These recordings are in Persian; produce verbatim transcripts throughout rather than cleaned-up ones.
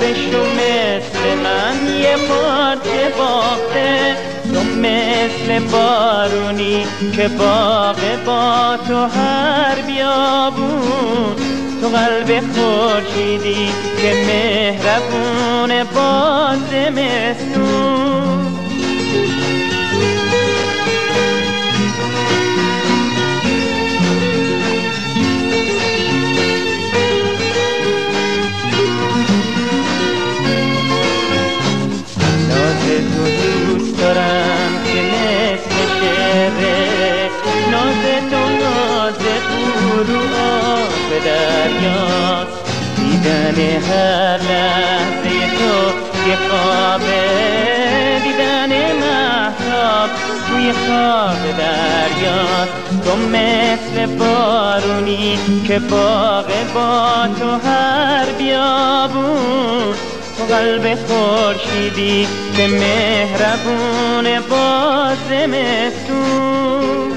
شو مثل من یه پارچه باغته، تو مثل بارونی که باغ با تو هر بیابون، تو قلب خورشیدی که مهربون با زمستون. تو دوست دارم که مثل شعره، ناز تو ناز غرور آب دریاست، دیدن هر لحظه تو یه خوابه، دیدن مهتاب توی خواب دریاست. تو مثل بارونی که باغ با تو هر بیابون، تو قلب خورشیدی که مهربون با زمستون.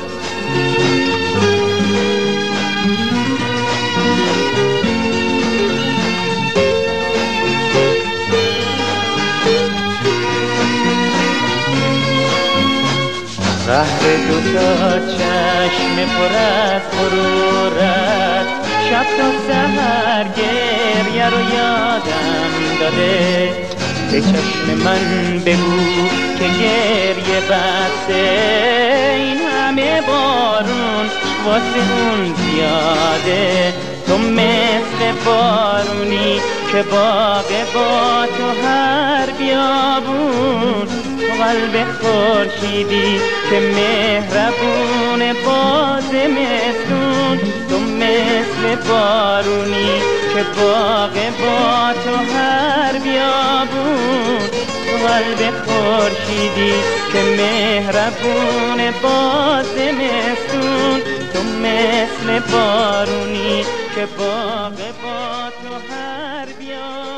قهر دوتا چشم پر از غرورت، شب تا سحر گریه رو یادم داده. به چشم من بگو که گریه بسته، این همه بارون واسه اون زیاده. تو مثل بارونی که باغ با تو هر بیابون، تو قلب خورشیدی که مهربون با زمستون. تو مثل بارونی که باغ با تو هر بیابون، تو قلب خورشیدی که مهربون با زمستون. تو مثل بارونی که باغ با تو هر بیابون.